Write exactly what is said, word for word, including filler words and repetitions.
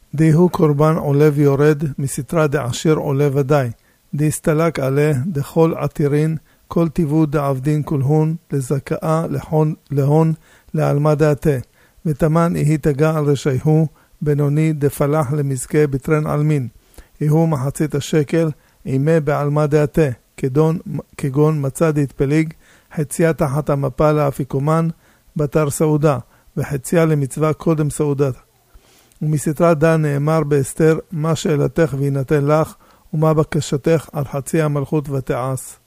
דיהו קורבן עולה ויורד, מסתרה דעשיר עולה ודאי. די הסתלק עלה, דכל עתירין, כל טיבו דעבדין כולהון, לזכאה, להון, להון, לעלמה דעתה. ותמן יהי תגע על רשעיהו, בינוני דפלח למזכה בטרן עלמין. יהו מחצית השקל, אימה בעלמה דעתה, כגון, כגון מצא דהתפליג, חציה תחת המפה לאפיקומן, בתר סעודה, וחציה למצווה קודם סעודת. ומסתרה דן נאמר באסתר, מה שאלתך וינתן לך, ומה בקשתך על חצי המלכות ותעש.